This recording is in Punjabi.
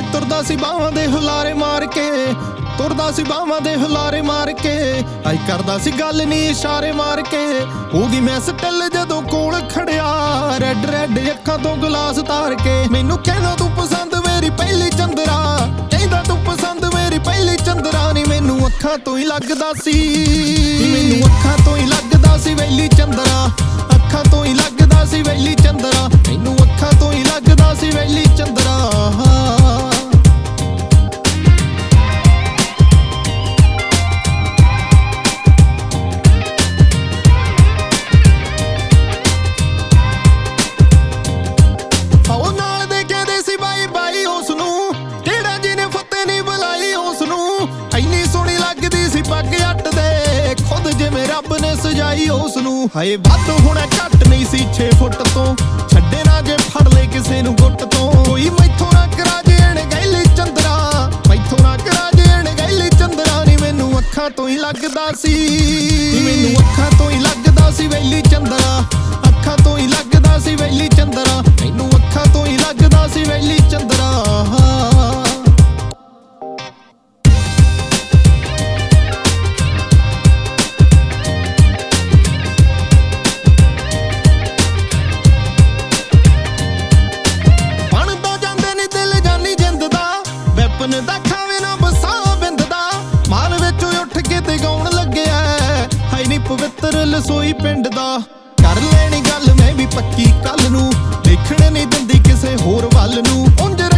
ਹਾਏ ਤੁਰਦਾ ਸੀ ਬਾਹਾਂ ਦੇ ਹੁਲਾਰੇ ਮਾਰ ਕੇ, ਤੁਰਦਾ ਸੀ ਬਾਹਾਂ ਦੇ ਹੁਲਾਰੇ ਮਾਰ ਕੇ, ਹਾਏ ਕਰਦਾ ਸੀ ਗੱਲ ਨੀ ਇਸ਼ਾਰੇ ਮਾਰ ਕੇ। ਹੋ ਗਈ ਮੈਂ ਸਟਿਲ ਜਦੋਂ ਕੋਲ ਖੜਿਆ, ਰੈਡ ਰੈਡ ਅੱਖਾਂ ਤੋਂ ਗਲਾਸ ਤਾਰ ਕੇ। ਮੈਨੂੰ ਕਹਿੰਦਾ ਤੂੰ ਪਸੰਦ ਮੇਰੀ ਪਹਿਲੀ ਚੰਦਰਾ, ਕਹਿੰਦਾ ਤੂੰ ਪਸੰਦ ਮੇਰੀ ਪਹਿਲੀ ਚੰਦਰਾ। ਨੀ ਮੈਨੂੰ ਅੱਖਾਂ ਤੋਂ ਹੀ ਲੱਗਦਾ ਸੀ, ਮੈਨੂੰ ਅੱਖਾਂ ਤੋਂ ਹੀ ਲੱਗਦਾ ਸੀ ਵੈਲੀ ਚੰਦਰਾ, ਅੱਖਾਂ ਤੋਂ ਹੀ ਲੱਗਦਾ ਸੀ ਵੈਲੀ ਚੰਦਰਾ, ਮੈਨੂੰ ਅੱਖਾਂ ਤੋਂ ਹੀ ਲੱਗਦਾ ਸੀ ਵੈਲੀ ਚੰਦਰਾ। ਰੱਬ ਨੇ ਸਜਾਈ ਉਸ ਨੂੰ, ਹਾਏ ਵੱਧ ਹੋਣਾ ਘੱਟ ਨਹੀਂ ਸੀ 6 ਫੁੱਟ ਤੋਂ, ਛੱਡੇ ਨਾ ਜੇ ਫੜ ਲੈ ਕਿਸੇ ਨੂੰ ਗੁੱਟ ਤੋਂ। ਕੋਈ ਮੈਥੋਂ ਨਾ ਕਰਾ ਜੇ ਅਣਗਹਿਲੀ ਚੰਦਰਾ, ਮੈਥੋਂ ਨਾ ਕਰਾ ਜੇ ਅਣਗਹਿਲੀ ਚੰਦਰਾ। ਨੀ ਮੈਨੂੰ ਅੱਖਾਂ ਤੋਂ ਹੀ ਲੱਗਦਾ ਸੀ, ਮੈਨੂੰ ਅੱਖਾਂ ਤੋਂ ਹੀ ਲੱਗਦਾ ਸੀ ਵੈਲੀ ਚੰਦਰਾ, ਅੱਖਾਂ ਤੋਂ ਹੀ ਲੱਗਦਾ ਸੀ ਵੈਲੀ ਚੰਦਰਾ, ਮੈਨੂੰ ਅੱਖਾਂ ਤੋਂ ਹੀ ਲੱਗਦਾ ਸੀ ਵੈਲੀ ਚੰਦਰਾ। ਦਾ ਖਾਵੇ ਨਾ ਬਸਾ ਬਿੰਦ ਦਾ, ਮਾਲ ਵਿੱਚ ਉੱਠ ਕੇ ਤੇ ਗਾਉਣ ਲੱਗਿਆ, ਹਾਈ ਨੀ ਪਵਿੱਤਰ ਲਸੋਈ ਪਿੰਡ ਦਾ। ਕਰ ਲੈਣੀ ਗੱਲ ਮੈਂ ਵੀ ਪੱਕੀ ਕੱਲ ਨੂੰ, ਦੇਖਣ ਨਹੀਂ ਦਿੰਦੀ ਕਿਸੇ ਹੋਰ ਵੱਲ ਨੂੰ। ਉਂਝ